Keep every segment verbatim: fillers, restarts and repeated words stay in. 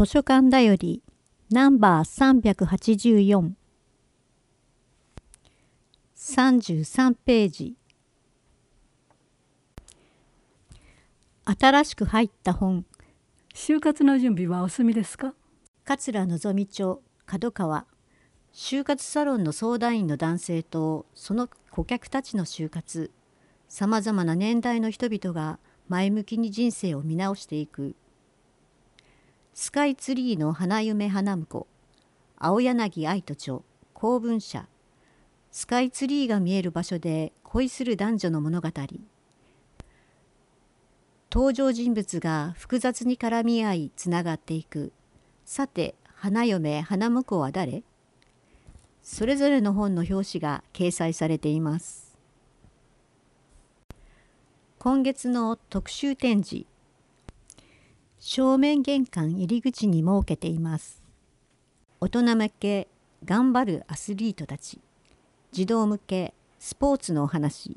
図書館だよりナンバーさんびゃくはちじゅうよん、さんじゅうさんページ。新しく入った本。 就活の準備はお済みですか？ 桂のぞみ町角川。就活サロンの相談員の男性とその顧客たちの就活。さまざまな年代の人々が前向きに人生を見直していく。スカイツリーの花嫁花婿、青柳愛都町公文社。スカイツリーが見える場所で恋する男女の物語。登場人物が複雑に絡み合いつながっていく。さて、花嫁花婿は誰？それぞれの本の表紙が掲載されています。今月の特集展示。正面玄関入り口に設けています。大人向け頑張るアスリートたち。児童向けスポーツのお話。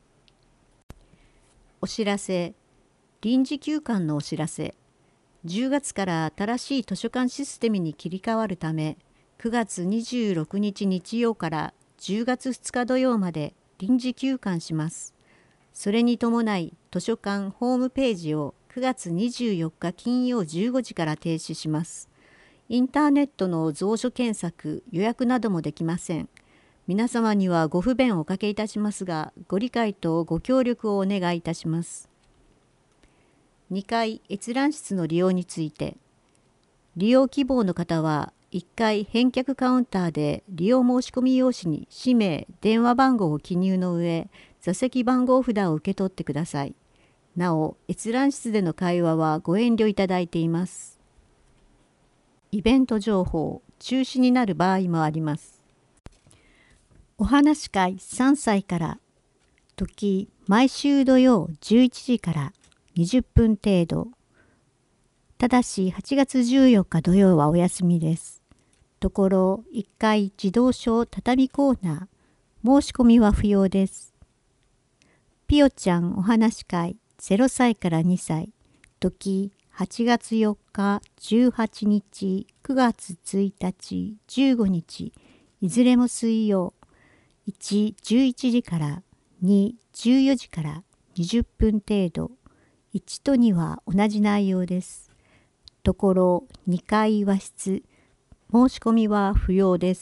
お知らせ。臨時休館のお知らせ。じゅうがつから新しい図書館システムに切り替わるため、くがつにじゅうろくにち日曜からじゅうがつふつか土曜まで臨時休館します。それに伴い図書館ホームページをくがつにじゅうよっか金曜じゅうごじから停止します。インターネットの蔵書検索、予約などもできません。皆様にはご不便をおかけいたしますが、ご理解とご協力をお願いいたします。にかい閲覧室の利用について、利用希望の方はいっかい返却カウンターで利用申込用紙に氏名、電話番号を記入の上、座席番号札を受け取ってください。なお、閲覧室での会話はご遠慮いただいています。イベント情報、中止になる場合もあります。お話し会さんさいから、時毎週土曜じゅういちじからにじゅっぷん程度。ただしはちがつじゅうよっか土曜はお休みです。ところいっかい児童書畳コーナー。申し込みは不要です。ぴよちゃんお話し会ゼロさいからにさい。時はちがつよっか、じゅうはちにち、くがつついたち、じゅうごにち。いずれも水曜。いち、じゅういちじからに、じゅうよじからにじゅっぷん程度。いちとには同じ内容です。ところにかい和室。申し込みは不要です。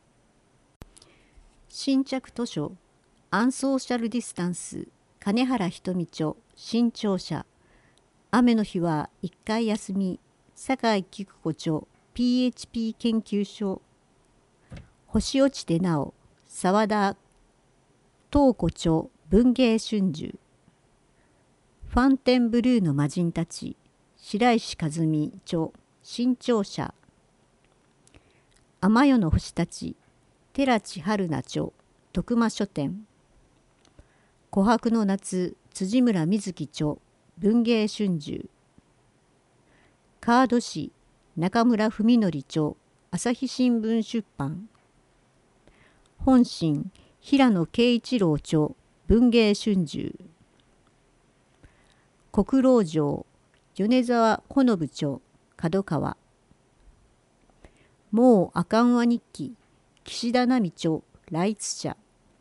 新着図書アンソーシャルディスタンス金原ひとみ著新潮社。雨の日はいっかい休み。酒井菊子著 ピーエイチピー 研究所。星落ちてなお沢田東子著文芸春秋。ファンテンブルーの魔人たち白石和美著新潮社。天夜の星たち寺地春菜著徳間書店。琥珀の夏辻村瑞希著文芸春秋。カード誌中村文則著朝日新聞出版。本心平野啓一郎著文芸春秋。国老城米沢ほのぶ著角川。もうあかんわ日記岸田奈美著ライツ社。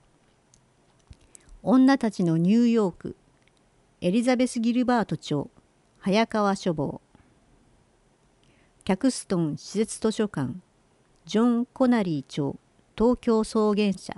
女たちのニューヨークエリザベス・ギルバート著早川書房。キャクストン施設図書館ジョン・コナリー著東京草原社。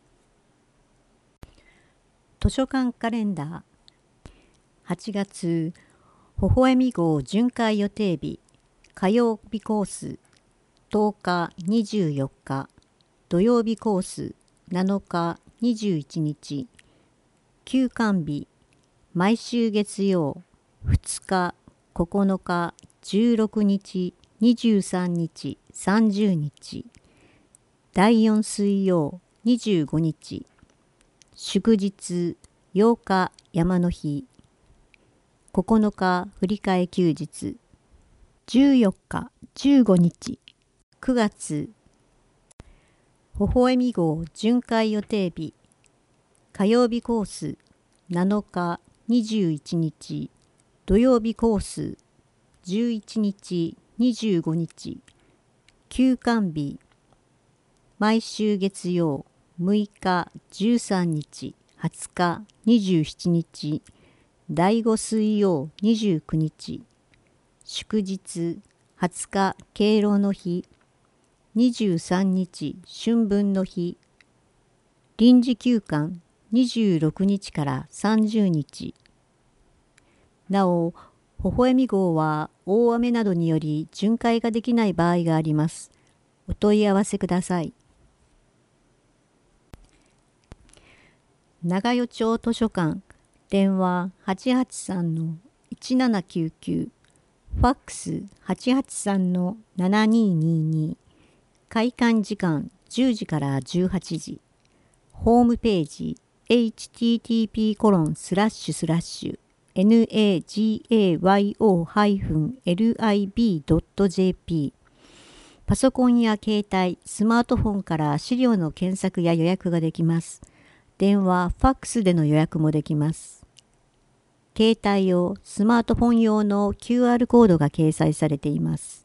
図書館カレンダー。はちがつ微笑み号巡回予定日火曜日コースとおかにじゅうよっか。土曜日コースなのかにじゅういちにち。休館日毎週月曜ふつかここのかじゅうろくにちにじゅうさんにちさんじゅうにち。だいよん水曜にじゅうごにち。祝日ようか山の日。ここのか振り替え休日。じゅうよっかじゅうごにち。くがつ微笑み号巡回予定日火曜日コースなのかにじゅういちにち。土曜日コースじゅういちにちにじゅうごにち、休館日、毎週月曜、むいか、じゅうさんにち、はつか、にじゅうしちにち、だいご水曜、にじゅうくにち、祝日、はつか、敬老の日、にじゅうさんにち、春分の日、臨時休館、にじゅうろくにちからさんじゅうにち。なお、微笑み号は大雨などにより巡回ができない場合があります。お問い合わせください。長与町図書館、電話 はちはちさんのいちななきゅうきゅう、ファックス はちはちさんのななににに、開館時間じゅうじからじゅうはちじ、ホームページ エイチティーティーピーコロンスラッシュスラッシュ ナガヨ リブ ドット ジェーピー。 パソコンや携帯、スマートフォンから資料の検索や予約ができます。電話、ファックスでの予約もできます。携帯用、スマートフォン用の キューアール コードが掲載されています。